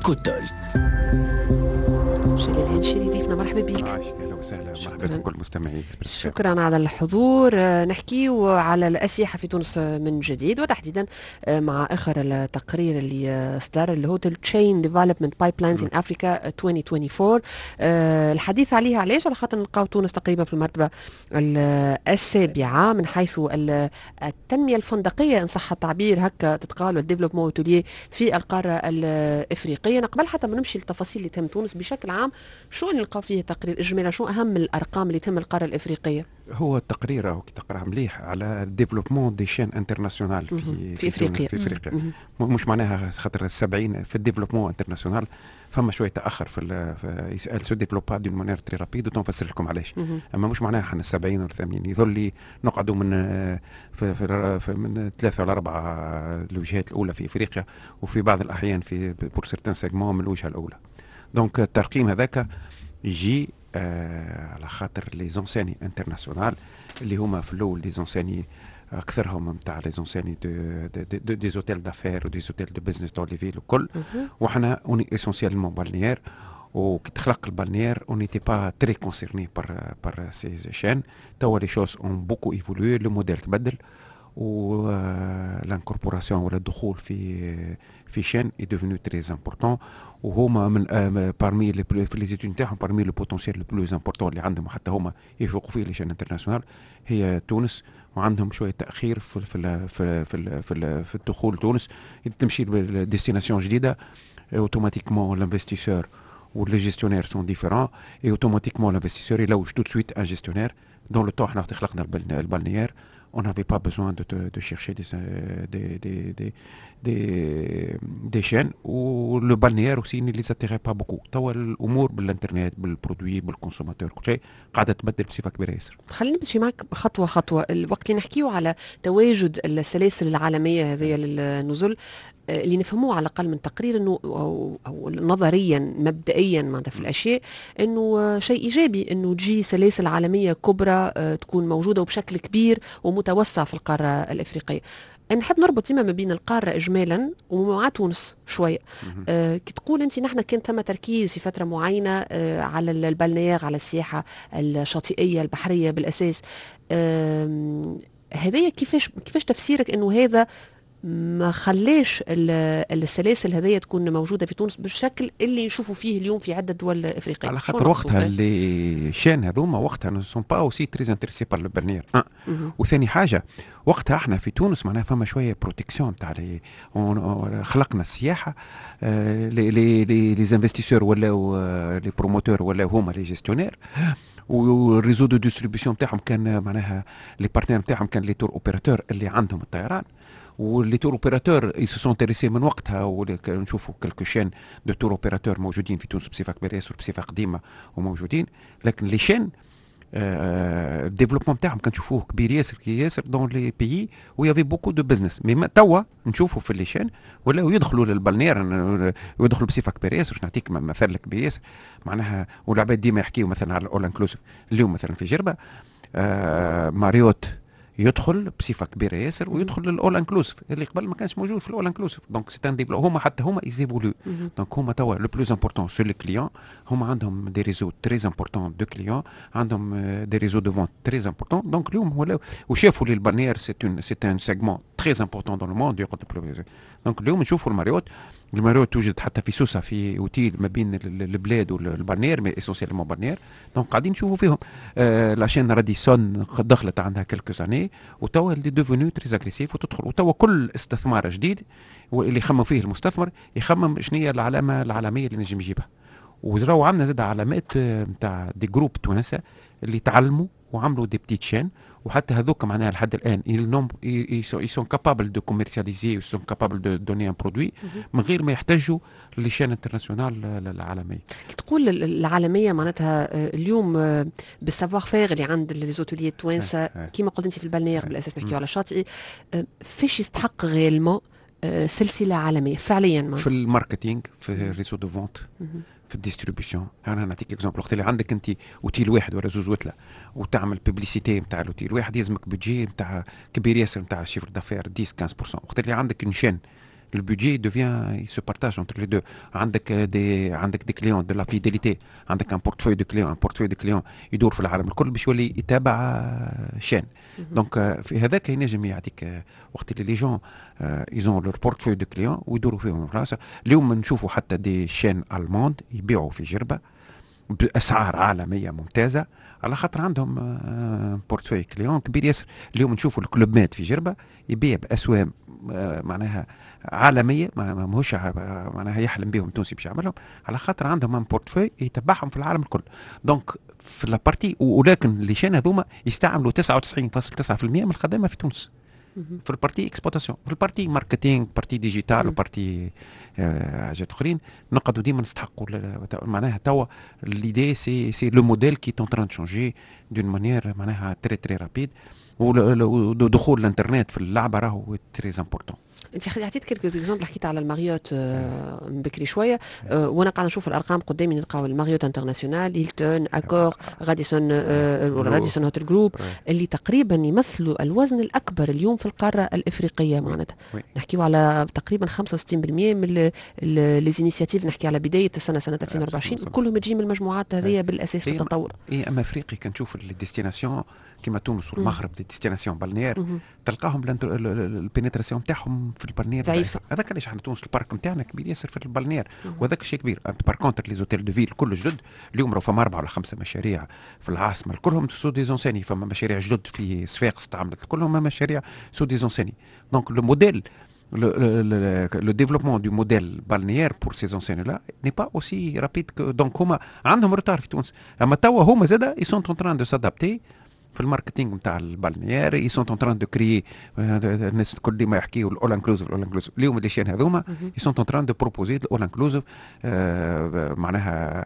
كوتل. جلال الهنشيري ضيفنا، مرحبا بك. اهلا وسهلا، مرحبا بكل مستمعي. شكرا على الحضور. نحكيو على الأسياحة في تونس من جديد، وتحديدا مع آخر التقرير اللي صدر الهوتل تشين ديفلوبمنت بايبلاينز ان افريكا 2024. الحديث عليها علاش؟ على خاطر نلقاو تونس تقريبا في المرتبة السابعة من حيث التنمية الفندقية إن صح التعبير هكا تتقال، والديفلوبمون هوتيليي في القارة الإفريقية. قبل حتى ما نمشي للتفاصيل اللي تهم تونس بشكل عام، شو نلقاو فيه تقرير إجمالا؟ شو أهم الأرقام اللي تهم القارة الإفريقية؟ هو التقرير أو تقرأ مليح على الديفلوبمون دي شين انترناسيونال في إفريقيا. في إفريقيا. مش معناها خاطر 70 في الديفلوبمون انترناسيونال فما شويه تاخر في سو ديفلوب با دون مانير تري رابيد، ونفسر لكم علاش. اما مش معناها احنا 70 ولا 80، يظل لي نقعدوا من 3 ولا 4 الوجهات الاولى في افريقيا، وفي بعض الاحيان في بور سيرتان سيغمون من الوجهه الاولى. دونك الترقيم هذاك يجي على خاطر لي زونسيني انترناسيونال اللي هما في الاول دي زونسيني اكثرهم نتاع لي زونسيني دي زوتيل دافير ودي زوتيل دو بزنس دون لي فيل وكل. وحنا اوني اسونسيالمون بالنيير، وكي تخلق البالنيير اون نيتي با تري كونسيرني بار سي شين. توا لي شوز اون بوكو ايفولوي، لو موديل تبدل، و لانكوربوراسيون ولا الدخول في شين اي ديفونو تري امبورطون. وهما من بارمي في لي زيتود نتاعهم بارمي لو بوتونسيال لو بلوز امبورطون اللي عندهم، وحتى هما يفوقوا فيه لي شين انترناسيونال هي تونس. وعندهم شويه تاخير في الدخول تونس. تمشي لديستيناسيون جديده، اوتوماتيكمون l'investisseur ou les gestionnaires sont différents, et automatiquement l'investisseur il lâche tout de suite un gestionnaire. Dans le temps احنا خلقنا البالنيير on n'avait pas besoin de chercher des chaînes, ou le balnéaire aussi ne les attirait pas beaucoup. توا الامور بالانترنت بالبرودوي بالكونسوماتور كل شيء قاعده تبدل بصفه كبيره ياسر. خلينا نمشي معك خطوه خطوه. الوقت اللي نحكيو على تواجد السلاسل العالميه هذه للنزل، اللي نفهموه على الاقل من تقرير انه أو نظريا مبدئيا معناتها في الاشياء انه شيء ايجابي انه تجي سلاسل عالميه كبرى تكون موجوده وبشكل كبير ومتوسع في القاره الافريقيه. نحب نربط ديما ما بين القاره اجمالا ومع تونس شويه. كي تقول انت نحن كان ثم تركيز في فتره معينه على البالنيير، على السياحه الشاطئيه البحريه بالاساس، هذايا كيفاش تفسيرك انه هذا ما خلاش السلاسل هذه تكون موجوده في تونس بالشكل اللي نشوفوا فيه اليوم في عده دول افريقيه؟ على خاطر وقتها اللي شان هذوما وقتها نو سون با اوسي تري انتريسي بار لو بالنيير. وثاني حاجه وقتها احنا في تونس معناها فما شويه بروتيكسيون تاع خلقنا السياحه. لي انفستيسور ولاو لي بروموتور ولاو هما لي جيستيونير، والريزو دو ديستريبيسيون تاعهم كان معناها لي بارتنير تاعهم كان لي تور اوبيراتور اللي عندهم الطيران. واللي تور اوبيراتور يسو انتريسي من وقتها، ونشوفوا كلكو شين دو تور اوبيراتور موجودين في تونس بصفه كبيره ياسر، بصفه قديمه وموجودين. لكن لي شين الديفلوبمون تاعهم كنشوفوه كبير ياسر دون لي بيي ويافي بوكو دو بزنس. مي توا نشوفوا في لي شين ولاو يدخلوا للبالنير ويدخلوا بصفه كبيره ياسر. نعطيك مثال كبير ياسر معناها، والعباد ديما يحكيوا مثلا على الاول انكلوسيف. اليوم مثلا في جربه ماريوت يدخل بصفه كبيره ياسر، ويدخل للاول انكلوسيف اللي قبل ما كانش موجود في الاول انكلوسيف. دونك سي ان ديفلوب، هما حتى هما ايزيفولو. دونك هما توا لو بلوز امبورطون سو لي كليون، هما عندهم دي ريزو تري امبورطون دو كليون، عندهم دي ريزو دو فونت تري امبورطون. دونك اليوم هو وشافوا لي البالنيير سي ان سيغمون تري امبورطون دون لو موند يقعد. دونك اليوم نشوفوا الماريوت توجد حتى في سوسه في اوتيل ما بين البلاد والبالنير، مي اسونسيالمون بالنير. دونك قاعدين نشوفوا فيهم لاشين راديسون دخلت عندها كلكو ساني، وتوا اللي ديفونو تري اغريسيف وتدخل. وتوا كل استثمار جديد واللي يخمم فيه المستثمر يخمم شنو هي العلامه العالميه اللي نجم يجيبها. وراهو عندنا زاد علامات نتاع دي جروب توانسه اللي تعلموا وعملوا دي بتيت شين، وحتى هذوك معناها لحد الان ils sont capables de commercialiser, ils sont capables de donner un produit من غير ما يحتاجوا لشان انترناسيونال العالميه. تقول العالميه معناتها اليوم بالسافوار فير اللي عند لي زوتيليي التوانسه كيما قلت انت في البالنيير بالاساس نحكيو على الشاطئ، فاش يستحق غيلمون سلسله عالميه فعليا في الماركتينغ، في الريزو دو فونت، في الديستريبيوشن. انا نعطيك اكزومبل. وقت اللي عندك انت اوتيل واحد ولا زوز وثله وتعمل بيبليسيتي نتاع الاوتيل واحد، يلزمك بودجي نتاع كبير ياسر نتاع شيفر دافير 10 15%. وقت اللي عندك نشان البودجي devient il se partage entre les deux. عندك دي كليون de la fidélité، عندك ان بورتفوي دو كليون، ان بورتفوي دو كليون يدور في العالم الكل باش يولي يتابع شين. دونك في هذاك ينجم يعطيك وقت اللي لي جون ايزون لور بورتفوي دو كليون ويدوروا فيهم فرنسا. اليوم نشوفوا حتى دي شين الموند يبيعوا في جربه باسعار عالميه ممتازه على خاطر عندهم بورتفوي كليون كبير ياسر. اليوم نشوفوا الكلوب مات في جربه يبيع باسواق معناها عالميه، ماهوش معناها يحلم بهم التونسي باش يعملهم، على خاطر عندهم ان بورتفوي يتبعهم في العالم الكل. دونك في لابارتي، ولكن لي شين هذوما يستعملوا 99.9% من الخدمه في تونس في البارتي اكسبلوتاسيون، في البارتي ماركتينغ، بارتي ديجيتال وبارتي حاجات اخرين. نقعدوا ديما نستحقوا معناها توا ليدي سي لو موديل كي تون تران تشونجي دون مانيير معناها تري تري رابيد. ودخول الانترنت في اللعبه راهو تري امبورتون. انت عطيت كيلكو اكزامبل، حكيت على الماريوت بكري شويه، وانا قاعده نشوف الارقام قدامي، نلقاو الماريوت انترناسيونال، هيلتون، اكور، راديسون هوتل جروب، اللي تقريبا يمثلوا الوزن الاكبر اليوم في القاره الافريقيه معناتها. نحكيو على تقريبا 65% من لي زينيسياتيف، نحكي على بدايه السنه 2024 كلهم تجي من المجموعات هذه بالاساس في التطور. اما افريقي كنشوف الديستيناسيون كيما تونس والمغرب، دي ديستيناسيون بالنير، تلقاهم البينيتراسيون نتاعهم في البالنير ضعيفه. هذاك علاش احنا تونس البارك نتاعنا كبير ياسر في البالنير، وهذاك شيء كبير. بار كونتر لي زوتيل دو فيل كل جدد اليوم راهو فما 4 ولا 5 مشاريع في العاصمه كلهم سو دي زونسيني. فما مشاريع جدد في صفاقس تعملت كلهم مشاريع سو دي زونسيني. دونك لو موديل le développement du modèle balnéaire pour ces enseignes-là n'est pas aussi rapide que. Donc هما عندهم روتار في تونس، اما توا هما زادا ils sont en train de s'adapter في الماركتينغ نتاع البالنيير. اي سونت اون تران دو كريي، الناس الكل ديما يحكيوا الاول انكلوزيف الاول انكلوزيف. اليوم لي شين هذوما اي سونت اون تران دو بروبوزي الاول انكلوزيف، معناها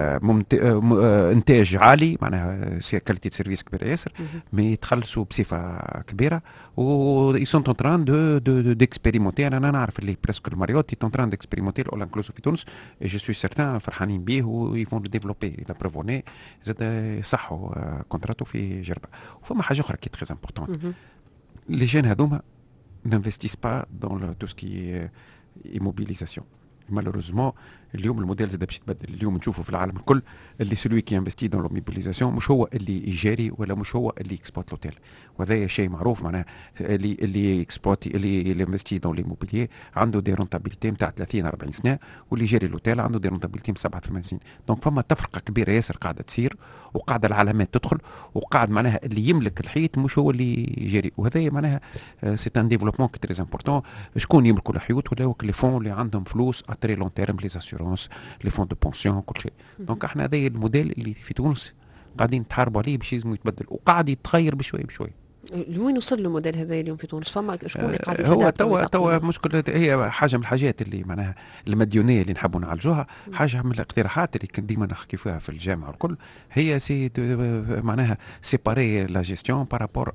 انتاج عالي، معناها كاليتي سيرفيس كبيره ياسر، مي يتخلصوا بصفه كبيره. و اي سونت اون تران دو ديكسبيريمونتي. انا نعرف اللي بريسك الماريوت اي اون تران ديكسبيريمونتي الاول انكلوزيف في تونس، اي جو سوي سيرتان فرحانين بيه ويفون لو ديفلوبي. لا بروفوني زاد يصحوا كونتراتو في جربه. وفما حاجه اخرى كي تري امبورطون، لي جين هذوما نانفستيس با دون تو سكي ايموبيليزاسيون. مالوروزمون اليوم الموديل زاد باش يتبدل. اليوم نشوفوا في العالم الكل اللي سلوي كي انفستي دون لوموبيليزاسيون مش هو اللي يجاري ولا مش هو اللي اكسبلوت لوتيل، وهذا شيء معروف. معناها اللي اكسبلوتي اللي انفستي دون ليموبيليي عنده دي رونتابيليتي نتاع 30 40 سنه، واللي يجاري لوتيل عنده دي رونتابيليتي 7 8 سنين. دونك فما تفرقه كبيره ياسر قاعده تصير، وقاعده العلامات تدخل، وقاعد معناها اللي يملك الحيط مش هو اللي يجاري. وهذا معناها سي ان ديفلوبمون كي تري امبورطون. شكون يملكوا الحيوط؟ ولا لي فون اللي عندهم فلوس اتري لون تيرم، لي اسيورونس، لي فون دو بونسيون، كل شيء. دونك احنا هذا الموديل اللي في تونس قاعدين نتحاربوا عليه باش لازم يتبدل، وقاعد يتغير بشوي بشوي. لوين وصل الموديل هذا اليوم في تونس؟ فما شكون اللي قاعد يساعد؟ هو توا مشكلة. هي حاجة من الحاجات اللي معناها المديونية اللي نحبوا نعالجوها. حاجة من الاقتراحات اللي كنت ديما نحكي فيها في الجامعة الكل، هي سي معناها سيباري لا جيستيون بارابور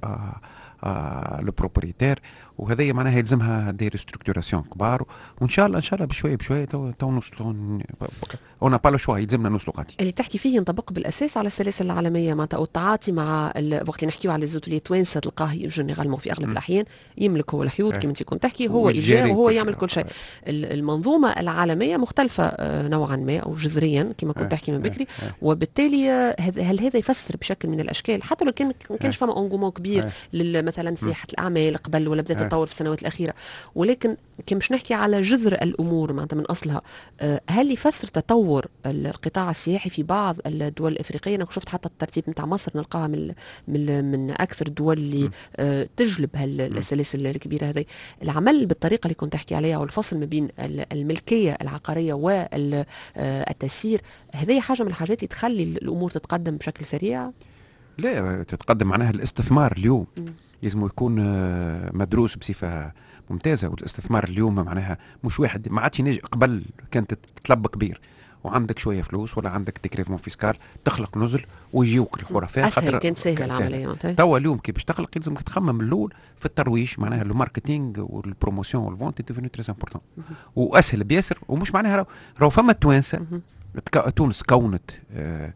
لو بروبريتير. وهذه معناها يلزمها دي ريستركتوراسيون كبار، وان شاء الله بشويه بشويه تو نوصلوا. اون با لو شوا، يلزمنا نوصلوا غادي. اللي تحكي فيه ينطبق بالاساس على السلاسل العالميه معناتها، والتعاطي مع وقت نحكيو على الزوتولي توانسه تلقاه جينيرالمون في اغلب الاحيان يملك هو الحيوط كما انت كنت تحكي، هو ايجار وهو يعمل كل شيء. المنظومه العالميه مختلفه نوعا ما او جذريا كما كنت تحكي من بكري، وبالتالي هل هذا يفسر بشكل من الاشكال، حتى لو كانش فما انغومون كبير مثلا سياحه الاعمال قبل ولا بدات تتطور في السنوات الاخيره، ولكن كي مش نحكي على جذر الامور معناتها من اصلها، هل يفسر تطور القطاع السياحي في بعض الدول الافريقيه؟ انا شفت حتى الترتيب نتاع مصر نلقاها من اكثر الدول اللي تجلب هالسلاسل الكبيره هذه. العمل بالطريقه اللي كنت تحكي عليها والفصل ما بين الملكيه العقاريه والتسيير، هذه حاجه من الحاجات اللي تخلي الامور تتقدم بشكل سريع. لا تتقدم معناها الاستثمار اليوم لازم يكون مدروس بصفه ممتازه. والاستثمار اليوم معناها مش واحد ما عادش ينجم. قبل كانت تطلب كبير وعندك شويه فلوس ولا عندك ديكريفمون فيسكال تخلق نزل ويجيوك الحرفاء. اسهل كانت سهله العمليه. توا اليوم كي باش تخلق يلزمك تخمم من الاول في الترويج، معناها الماركتينغ والبروموسيون والفونت ديفينو تري امبورطون، واسهل بياسر. ومش معناها راهو فما التوانسه. تونس كونت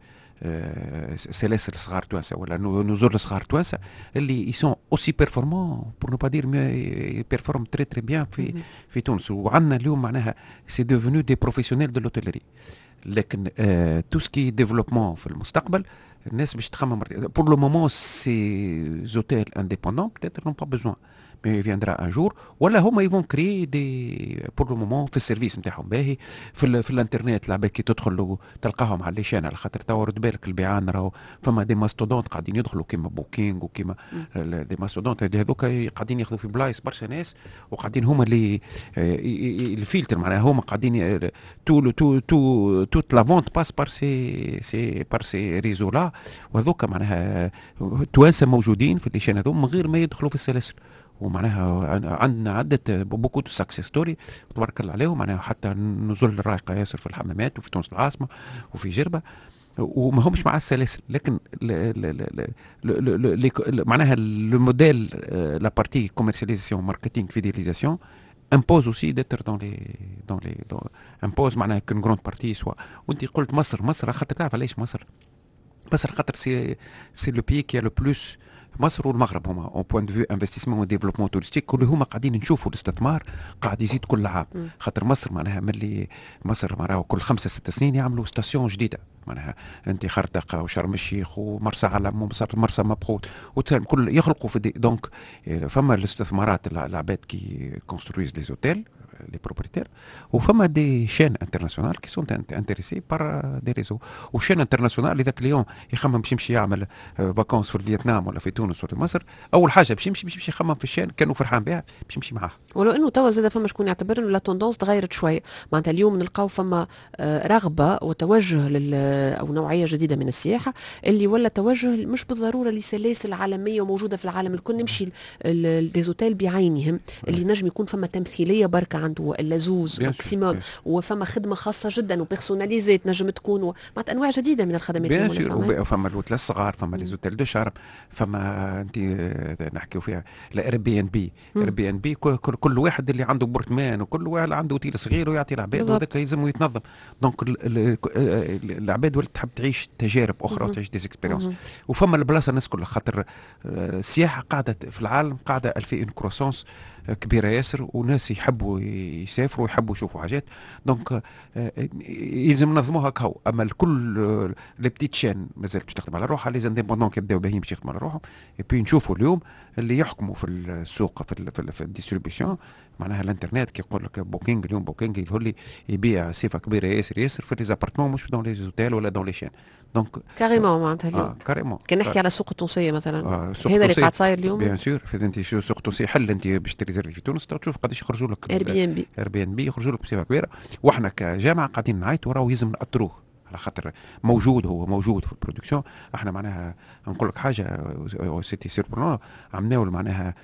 سلاسل صغار توانسه ولا نزول صغار توانسه اللي يسون اوسي بيرفورمون بور نو با دير بيرفورم تري تري بيان في تونس. وعندنا اليوم معناها سي ديفونو دي بروفيسيونيل دو لوتيلري. لكن تو سكي ديفلوبمون في المستقبل الناس باش تخمم بور لو مومون سي زوتيل انديبوندون بتاتر نون با بيزوان مي فيندرا ان جور ولا هما يفون كري دي بور لو مومون في السيرفيس نتاعهم باهي في الانترنت العباد كي تدخل تلقاهم على ليشان على خاطر توا رد بالك البيعان راهو فما دي ماستودونت قاعدين يدخلوا كيما بوكينغ وكيما دي ماستودونت هذوك قاعدين ياخذوا في بلايص برشا ناس وقاعدين هما اللي الفلتر معناها هما قاعدين توت لا فونت باس بار سي ريزو لا وهذوك معناها توانسه موجودين في الليشان هذوما من غير ما يدخلوا في السلاسل. ومعناها عندنا عدة بوكو تو ساكسيس ستوري تبارك الله عليهم معناها حتى نزول رايقة ياسر في الحمامات وفي تونس العاصمة وفي جربة وما همش مع السلاسل. لكن معناها الموديل لا بارتي كوميرسياليزاسيون ماركتينغ فيديليزاسيون impose aussi d'être dans les impose معناها كون جروند بارتي سوا. وانت قلت مصر خاطر تعرف علاش مصر خاطر سي لو بيي كي لو بلوس مصر والمغرب هما اون بوان دو فيو انفستيسمون وديفلوبمون تورستيك اللي هما قاعدين نشوفوا الاستثمار قاعد يزيد كل عام. خاطر مصر معناها ملي مصر معناها كل 5-6 سنين يعملوا ستاسيون جديده معناها انت خرطقه وشرم الشيخ ومرسى علم ومرسى مبخوت وتسالم كل يخلقوا في دونك فما الاستثمارات العباد كي كونسترويز لي زوتيل لي بروبريتير وفما دي شين انترناسيونال كي سون انتريسي بار دي ريزو. والشين انترناسيونال اذاك اليوم يخمم باش يمشي يعمل فاكونس في فيتنام ولا في تونس ولا في مصر اول حاجه باش يمشي يخمم في الشين كانوا فرحان بها باش يمشي معاه. ولو انه توا زاد فما شكون يعتبر انه لا توندونس تغيرت شويه معناتها اليوم نلقاو فما رغبه وتوجه او نوعيه جديده من السياحه اللي ولا توجه مش بالضروره لسلاسل عالميه وموجوده في العالم الكل نمشي ليزوتيل بعينهم اللي نجم يكون فما تمثيليه بركه عنده الا زوز ماكسيموم وفما خدمه خاصه جدا وبيرسوناليزي تنجم تكون معناتها انواع جديده من الخدمات بيان سور. فما الوتل الصغار فما لي زوتيل دو شارم فما انت نحكيو فيها الاير بي ان بي كل واحد اللي عنده برطمان وكل واحد عنده اوتيل صغير ويعطي العباد وهذاك يلزم يتنظم. دونك العباد ولات تحب تعيش تجارب اخرى وتعيش دي اكسبيريونس. وفما البلاصه الناس كلها خاطر السياحه قاعده في العالم قاعده الفي اون كروسونس كبيره ياسر وناس يحبوا يسافروا ويحبوا يشوفوا حاجات. دونك يلزم ننظموها هكا. اما الكل لي بتيت شين مازالت باش تخدم على روحها لي زانديبوندون كيبداو باهيين باش يخدموا على روحهم. اي نشوفوا اليوم اللي يحكموا في السوق في الديستريبيسيون معناها الانترنت كي يقول لك بوكينغ اليوم بوكينغ يظهر لي يبيع صفه كبيره ياسر في لي زابارتمون مش دون لي زوتيل ولا دون لي شين. دونك كاريمون معناتها اليوم كاريمون كان نحكي على السوق التونسيه مثلا هذا اللي قاعد صاير اليوم. بيان سور انت شو سوق التونسي حل انت باش تريزيرفي في تونس تشوف قداش يخرجوا لك اير بي ان بي يخرجوا لك بصفه كبيره. واحنا كجامعه قاعدين نعيطوا راهو يلزم ناثروه على خاطر موجود في البرودكسيون. احنا معناها نقول لك حاجه سيتي سيربرون عملناو معناها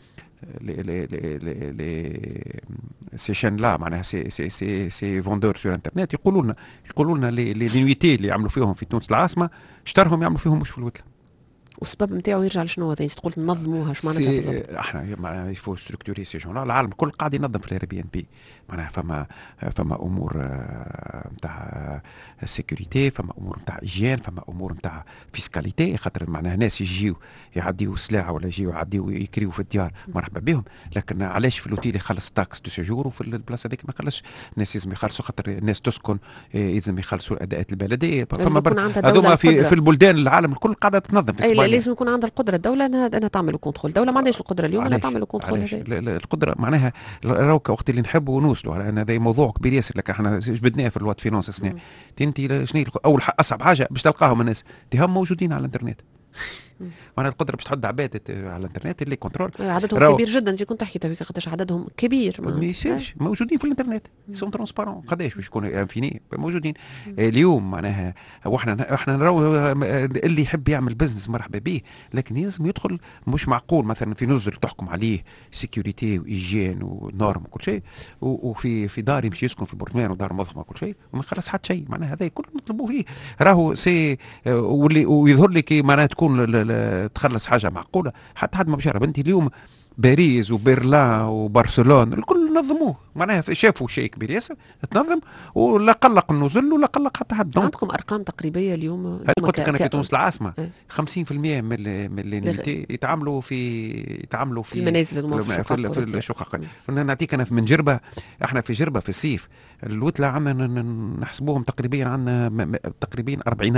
لي سي شين لا معناها سي فوندور سور انترنت يقولوا لنا لي نويتي اللي يعملوا فيهم في تونس العاصمه اشترهم يعملوا فيهم مش في الوتله. والسبب نتاعو يرجع لشنو هذا؟ تقول ننظموها شو معناتها بالضبط؟ احنا معناها يفو ستركتوري سي جون العالم الكل قاعد ينظم في الاير بي ان بي معناها فما امور نتاع سيكوريتي فما امور نتاع هيجين فما امور نتاع فيسكاليتي خاطر معناها ناس يجيو يعديو سلاعه ولا يجيو يعديو يكريو في الديار مرحبا بهم. لكن علاش في الاوتيل يخلص تاكس دو سيجور وفي البلاصه هذيك ما يخلصش؟ الناس لازم يخلصوا خاطر الناس تسكن لازم يخلصوا الاداءات البلديه. فما هذوما في البلدان العالم الكل قاعده تنظم في لازم يكون عندها القدره الدوله انها تعمل كنترول. الدوله ما عندهاش القدره اليوم انها تعمل كنترول. القدره معناها راك وقت اللي نحبوا نوصلوا على ان هذا موضوع كبير ياسر. لكن احنا جبدناه في الوقت فينانس السنه انت شنو اول اصعب حاجه باش تلقاهم الناس هم موجودين على الانترنت. وانا القدره باش تحط عباد على الانترنت اللي كنترول عددهم كبير جدا. انت كنت تحكي قداش عددهم كبير ما يصيرش موجودين في الانترنت سون ترونسبارون قداش باش يكونوا انفيني موجودين اليوم معناها. احنا نراو اللي يحب يعمل بزنس مرحبا به لكن لازم يدخل. مش معقول مثلا في نزل تحكم عليه سيكوريتي وايجين ونورم وكل شيء وفي دار يمشي يسكن في برطمان ودار مضخمه وكل شيء وما يخلص حتى شيء. معناها هذا كل نطلبوا فيه راهو سي ويظهر لك معناها تكون تخلص حاجه معقوله حتى حد ما بشرب. انت اليوم باريس وبرلين وبرشلونه الكل نظموه، معناها شافوا شيء كبير ياسر تنظم، ولا قلق النزل ولا قلق حتى حد. عندكم ارقام تقريبيه اليوم؟ هل قلت لك انا في تونس العاصمه إيه. 50% من اللي يتعاملوا في المنازل في الشقق. نعطيك انا من جربه، احنا في جربه في الصيف الوتله عندنا نحسبوهم تقريبا عندنا تقريبا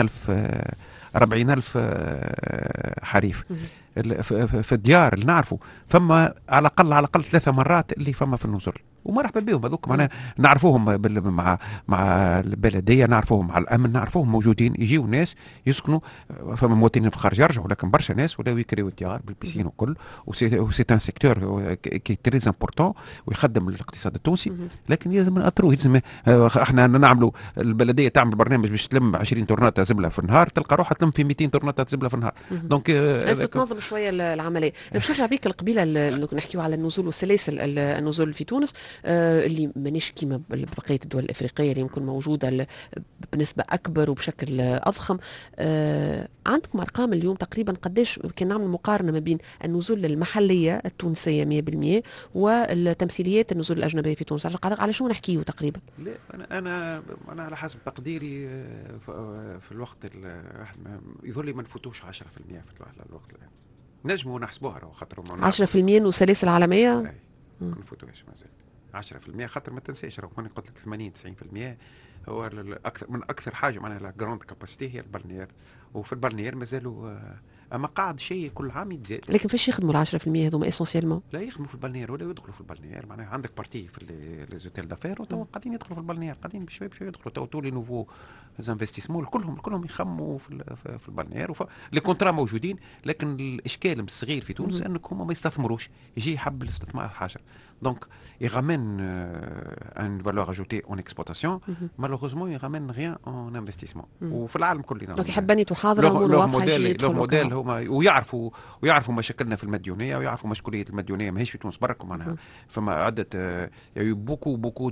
40,000 حريف في الديار اللي نعرفوا، فما على الاقل 3 مرات اللي فما في النزل، ومرحبا بهم هذوك معناها نعرفوهم مع البلديه، نعرفوهم مع الامن، نعرفوهم موجودين، يجيو ناس يسكنوا، فما مواطنين في الخارج يرجعوا، لكن برشا ناس ولاو يكريو الديار بالبيسين وكل، وسي ان سيكتور كي تري امبورطون ويخدم الاقتصاد التونسي، لكن لازم ناثروا. لازم احنا نعملوا البلديه تعمل برنامج باش تلم 20 طرناطه زبله في النهار، تلقى روحها تلم في 200 طرناطه زبله في النهار. دونك لازم تنظم شويه العمليه. انا باش نرجع بيك القبيله اللي نحكيو على النزول وسلاسل النزول في تونس، اللي مانيش كيما بقيه الدول الافريقيه اللي يمكن موجوده بنسبه اكبر وبشكل اضخم. عندكم ارقام اليوم تقريبا قداش كان نعمل مقارنه ما بين النزول المحليه التونسيه 100% والتمثيليات النزول الاجنبيه في تونس؟ على شو نحكيو تقريبا؟ لا انا على حسب تقديري في الوقت يظل لي ما نفوتوش 10% في الوقت الان. نجموا نحسبوها خاطر 10% وسلاسل عالميه ما نفوتوش مازال 10%، خاطر ما تنساش راهو انا قلت لك 80-90% هو اكثر حاجه معناها لا جراند كاباسيتي هي البالنير، وفي البالنير مازالوا اما قاعد شيء كل عام يتزاد. لكن فاش يخدموا ال 10% هذوما اسونسيالمون؟ لا يخدموا في البالنير ولا يدخلوا في البالنير، معناها عندك بارتي في لي زوتيل دافير وتوا قاعدين يدخلوا في البالنير، قاعدين بشوي يدخلوا توا لي نوفو زانفستيسمون كلهم يخموا في البالنير، لي كونترا موجودين. لكن الاشكال الصغير في تونس انك هم ما يستثمروش، يجي يحب الاستثمار حاجه دونك يغامن ان فالور اجوتي اون اكسبلوطاسيون، مالوغوزمون يغامن ريان اون انفستيسمون. وفي العالم كله دونك يحبني تحاضر امور واضحه لو موديل هما ويعرفوا مشاكلنا في المديونيه، ويعرفوا مشكليه المديونيه ماهيش في تونس برك، معناها فما عده يا بوكو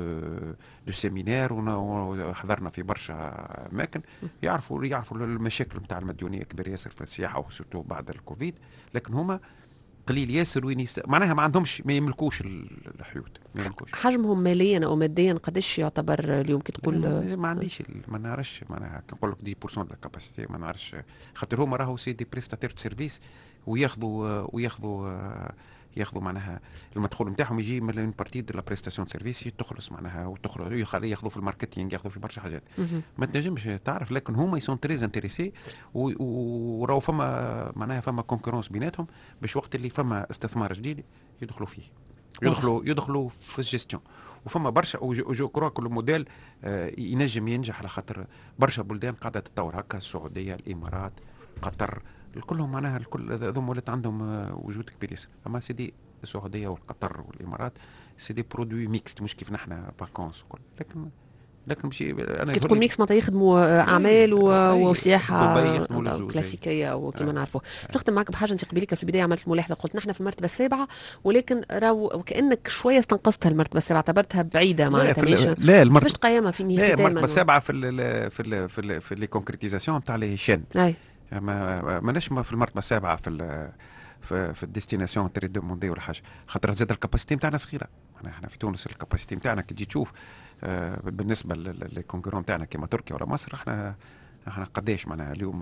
دو سيمينار وحضرنا في برشا اماكن يعرفوا المشاكل نتاع المديونيه كبيره ياسر في السياحه وسورتو بعد الكوفيد. لكن هما قليل ياسر وين معناها ما يملكوش الحيوت، ما يملكوش. حجمهم ماليا او ماديا قداش يعتبر اليوم كي تقول؟ ما عنديش ما نعرفش معناها كنقول لك 10% د الكاباسيتي ما نعرفش، خاطر هما راهو سي دي بريستاتير سيرفيس ياخذوا معناها المدخول نتاعهم يجي من اون بارتي دو لا بريستاسيون سيرفيس تخلص معناها ياخذوا في الماركتينغ، ياخذوا في برشا حاجات ما تنجمش تعرف. لكن هما يسون تري انتريسي وراهو فما معناها فما كونكورونس بيناتهم باش وقت اللي فما استثمار جديد يدخلوا فيه، يدخلوا في الجيستيون. وفما برشا جو كرو كل موديل ينجم ينجح، على خاطر برشا بلدان قاعده تتطور هكا، السعوديه، الامارات، قطر، كلهم معناها الكل هذوما ولات عندهم وجود كبير ياسر. اما سيدي السعوديه والقطر والامارات سيدي برودوي ميكست، مش كيف نحن فاكونس وكل. لكن ماشي انا كي تقول ميكس معناتها يخدموا اعمال وسياحه كلاسيكيه او كما نعرفوا. نختم معك بحاجه، انت قبيلك في البدايه عملت ملاحظه، قلت نحن في المرتبه السابعه، ولكن راهو كانك شويه استنقصتها المرتبه السابعه، اعتبرتها بعيده معناتها. لا كيفاش تقيمها في النهايه؟ المرتبه السابعه في لي تاع لي شين، ماناش في المرتبه السابعه في الديستيناسيون تري دوموندي ولا حاجه، خاطر زاد الكاباسيتي نتاعنا صغيره. احنا في تونس الكاباسيتي نتاعنا كي تجي تشوف بالنسبه للكونكورون تاعنا كيما تركيا ولا مصر، احنا قداش معناها اليوم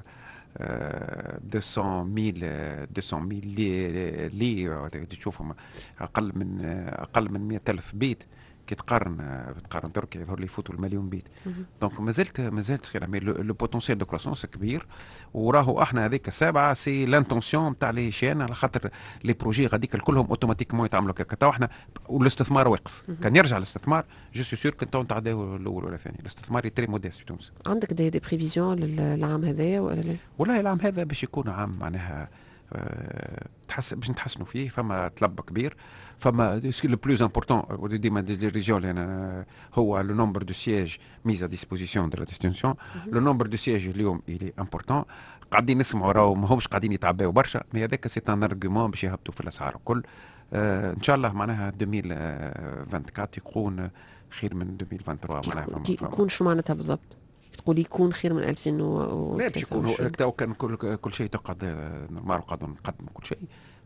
200,000 لي تشوفهم اقل من 100,000 بيت. كي تقارن تركيا يظهر لي يفوتوا المليون بيت. دونك مازالت صغيره، مي لو بوتونسيال دو كروسونس كبير. وراهو احنا هذيك السابعه سي لانتونسيون تاع لي شين، على خاطر لي بروجي غاديك كلهم اوتوماتيكمون يتعملوا كيكا. تو احنا والاستثمار واقف، كان يرجع الاستثمار جو سي سور كنتو نتعداو الاول ولا الثاني. الاستثمار تري موديست في تونس. عندك دي بريفيزيون للعام هذا ولا لا؟ والله العام هذا باش يكون عام معناها باش نتحسنوا فيه. فما طلب كبير، فما لو بلوز امبورطون ديما دي ريجيون هو لو نومبر دو سياج ميز ا ديسبوزيسيون دو لا ديستينسيون. لو نومبر دو سياج اليوم الي امبورطون، قاعدين نسمعوا راهو ماهمش قاعدين يتعباو برشا، مي هذاك سي ان ارغيومون باش يهبطوا في الاسعار الكل. ان شاء الله معناها 2024 يكون خير من 2023 معناها. يكون شو معناتها بالضبط؟ تقول يكون خير من 2000 لا باش يكون كان كل شيء تقعد نورمال، قاعدين نقدموا كل شيء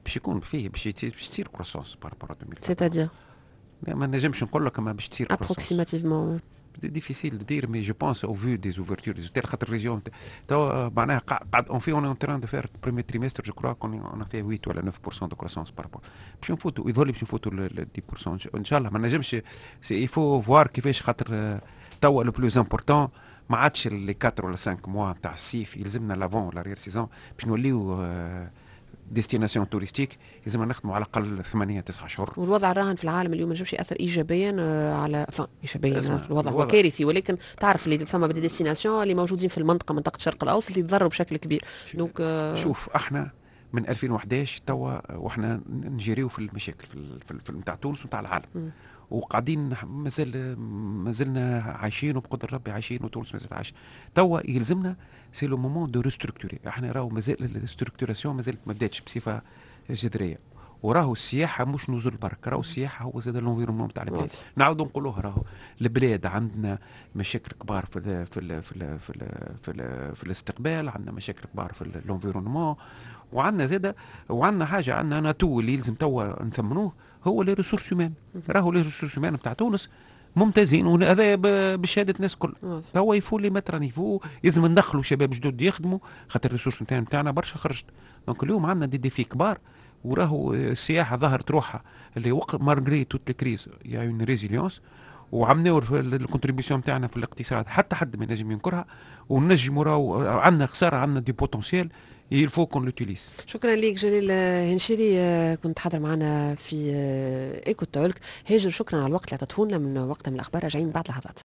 باش يكون فيه باش تصير كروسونس بارابور 2023. سيتادير ما نجمش نقول لك ما باش تصير كروسونس. ابروكسيماتيفمون ديفيسيل دو دير مي جو بونس او فيو دي اوفرتور دي زوتيل خاطر الريجيون توا معناها قاعد اون في اون تران دو فير بريمير تريمستر جو كروا كون اون في 8 ولا 9% دو كروسونس بارابور باش نفوتوا يظهر لي باش نفوتوا 10% ان شاء الله. ما نجمش سي يفو فوار كيفاش خاطر توا لو بلوز امبورتون ما عادش لي 4 ولا 5 موا تاع الصيف يلزمنا لافون ولا رير سيزون باش نوليو ديستيناسيون توريستيك لازم نخدموا على الاقل 8-9 شهور. والوضع الراهن في العالم اليوم ما نجمش ياثر ايجابيا على ايجابيا في الوضع هو الوضع كارثي، ولكن تعرف اللي فما بدي ديستيناسيون اللي موجودين في المنطقه منطقه الشرق الاوسط اللي تضروا بشكل كبير. دونك شوف احنا من 2011 توا واحنا نجريو في المشاكل في نتاع تونس ونتاع العالم وقاعدين مازلنا عايشين وبقدر ربي عايشين وتونس مازالت عايشه. توا يلزمنا سي لو مومون دو ريستركتوري. احنا راهو مازال الريستركتوراسيون مازالت ما بداتش بصفه جذريه، وراهو السياحه مش نزول برك، راهو السياحه هو زاد الانفيرمون تاع البلاد. نعاودوا نقولوها راهو البلاد عندنا مشاكل كبار في الاستقبال، عندنا مشاكل كبار في الانفيرمون، وعندنا زاده وعندنا حاجه عندنا ناتو اللي يلزم توا نثمنوه هو لي ريسورس هيومان. راهو لي ريسورس هيومان نتاع تونس ممتازين وهذا بشهاده الناس الكل. توا يفو لي متر نيفو لازم ندخلوا شباب جدد يخدموا خاطر الريسورس نتاعنا برشا خرجت. دونك اليوم عندنا دي ديفي كبار، وراهو السياحه ظهرت روحها اللي وقت مارغري توت الكريز يا اون ريزيليونس، وعملنا الكونتريبيسيون نتاعنا في الاقتصاد حتى حد ما ينجم ينكرها، ونجموا راهو عندنا خساره عندنا دي بوتنسيال il faut qu'on l'utilise. شكرا لك جليل هنشيري، كنت حاضر معنا في ايكو تولك. هاجر شكرا على الوقت اللي عطيته لنا من وقت من الاخبار، راجعين بعد لحظات.